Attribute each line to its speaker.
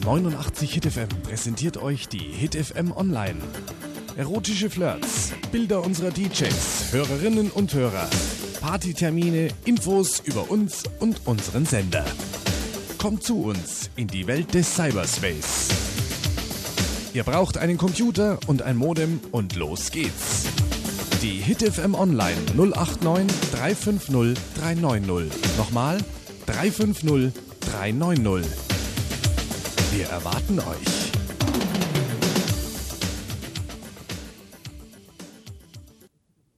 Speaker 1: 89 Hit FM präsentiert euch die Hit FM Online. Erotische Flirts, Bilder unserer DJs, Hörerinnen und Hörer, Partytermine, Infos über uns und unseren Sender. Kommt zu uns in die Welt des Cyberspace. Ihr braucht einen Computer und ein Modem und los geht's. Die Hit FM Online 089 350 390. Nochmal 350 390. Wir erwarten euch.